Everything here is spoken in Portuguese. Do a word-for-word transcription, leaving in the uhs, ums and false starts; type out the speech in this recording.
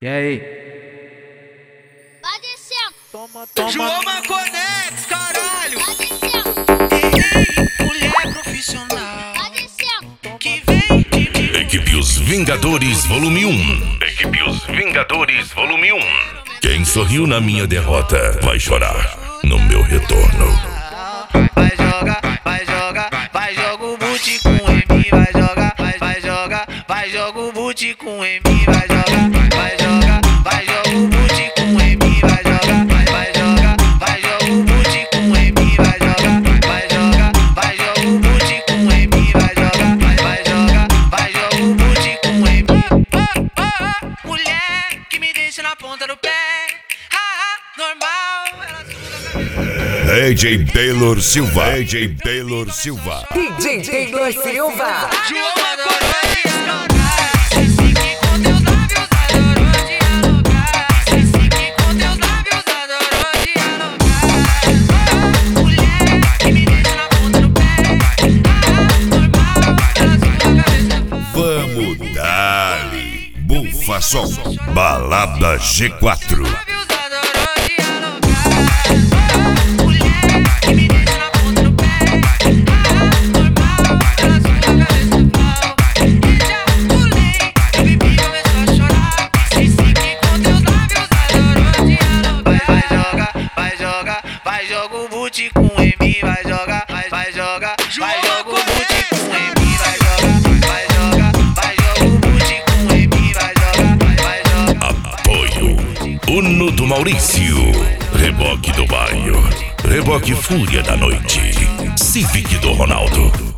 E aí? Vai descendo. Toma, toma. João Maconex, caralho. Vai descendo. Ei, mulher profissional Vai descendo. que vem de, de Equipe Os Vingadores Volume um. Equipe Os Vingadores Volume um. Quem sorriu na minha derrota vai chorar no meu retorno. Vai jogar, vai jogar, vai joga o boot com M, vai jogar, vai, vai jogar, vai joga o boot com M, vai jogar, vai jogar, vai joga o boot com M, vai jogar, vai, vai jogar, vai joga o boot com M, vai jogar, vai jogar, vai joga o boot com M, vai jogar, vai, vai jogar, vai joga o boot com M. Oh, oh, oh, mulher que me deixa na ponta do pé, ah, ah, normal, ela suga a cabeça. D J Taylor Silva. D J Taylor Silva. D J Taylor Silva. João adorou dialogar. Se fique com teus lábios, adorou dialogar. Se fique com teus lábios, adorou dialogar. Mulher que me deixa na ponta do pé, ah, normal, ela suga a cabeça. Vamos dali. Bufa som. Balada G quatro. Lábios, adorou dialogar. Mulher que me deixa na ponta do pé, ah, normal, ela suga a cabeça. E já pulei, eu bebi, começou a chorar. Se fique com teus lábios, adorou dialogar. Vai jogar, vai jogar, vai joga o boot com M, vai jogar, vai, vai jogar, vai joga o boot com M, vai jogar, vai jogar, vai joga o boot com M, vai jogar, vai, vai jogar. Apoio. Uno do Maurício. Reboque do Bairro. Reboque Fúria da Noite. Civic do Ronaldo.